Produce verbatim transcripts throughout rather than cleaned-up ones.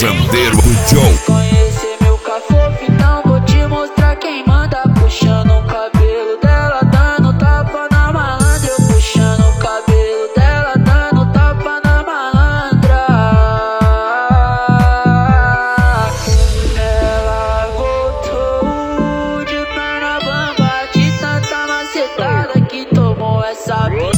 Sandeiro do Joe. Conhecer meu cafofo, então vou te mostrar quem manda. Puxando o cabelo dela, dando tapa na malandra. Eu puxando o cabelo dela, dando tapa na malandra. Ela voltou de perna bamba, de tanta macetada que tomou essa piranha.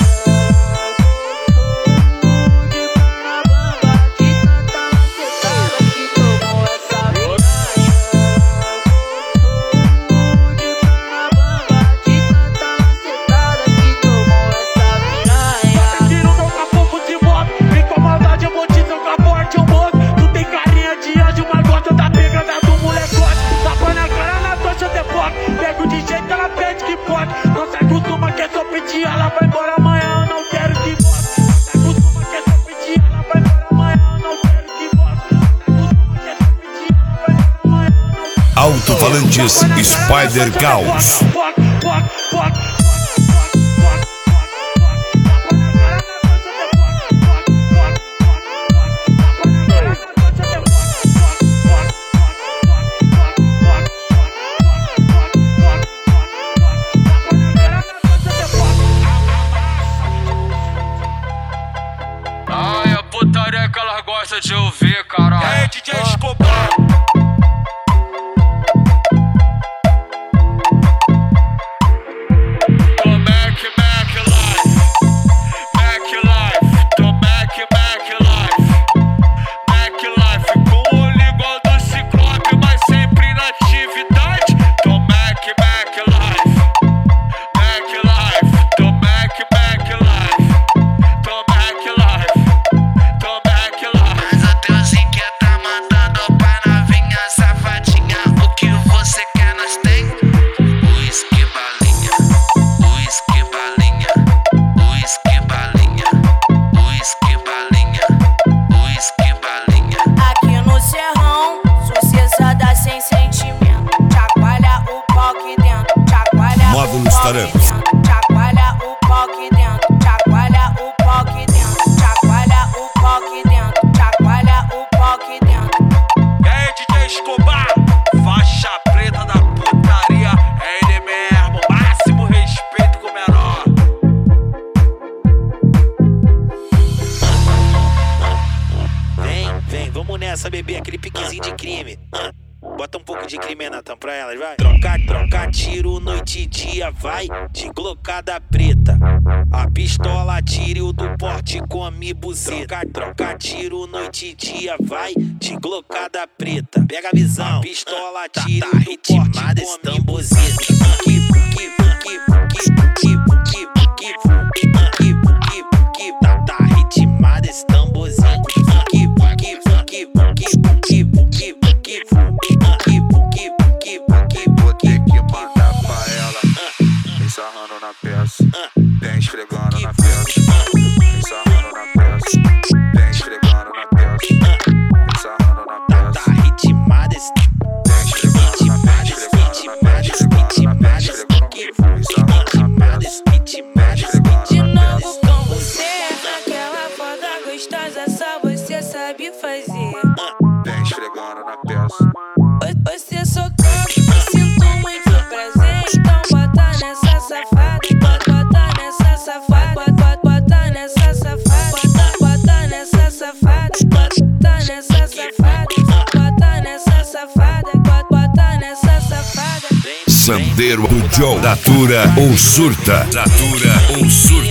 Pego de jeito, ela pede que pode. Não se acostuma que é só pedir, ela vai embora amanhã, eu não quero que volte. Não se acostuma que é só pedir, ela vai embora amanhã, eu não quero que volte. Não se acostuma que é só pedir, ela vai embora amanhã, eu não quero que volte. Alto-falantes Spider Caos. Ai, a putaria que ela gosta de ouvir, caralho. É D J Escobar. Módulos Tarefas. Chacoalha o pau aqui dentro, chacoalha o pau aqui dentro, chacoalha o pau aqui dentro, chacoalha o pau aqui dentro. É D J Escobar, faixa preta da putaria. É ele mesmo, máximo respeito com o menor. Vem, vem, vamos nessa, bebê, aquele piquezinho de crime. Bota um pouco de crime, Natan, pra elas, vai. Trocar, trocar tiro noite e dia, vai. De glocada preta. A pistola tiro do porte come buzeta. Trocar, trocar tiro noite e dia, vai. De glocada preta. Pega a visão. A pistola tiro do porte come buzeta. Tá ritmado esse tamborzinho. Vem esfregando na peça, vem sarrando na peça, vem esfregando na peça, vem sarrando na peça. Tá ritmado esse. Vem esfregando na peça, esfregando na peça, esfregando na peça, vem sarrando na peça, vem esfregando De na novo peça. com você, aquela foda gostosa, só você sabe fazer. Vem esfregando na peça. Você socando, sinto muito prazer, então bota nessa safada, bota nessa safada, bota, bota nessa safada, bota, bota nessa safada, bota nessa safada, bota nessa safada, bota, bota nessa safada. Sandeiro do Joe. Datura ou surta. Datura ou surta.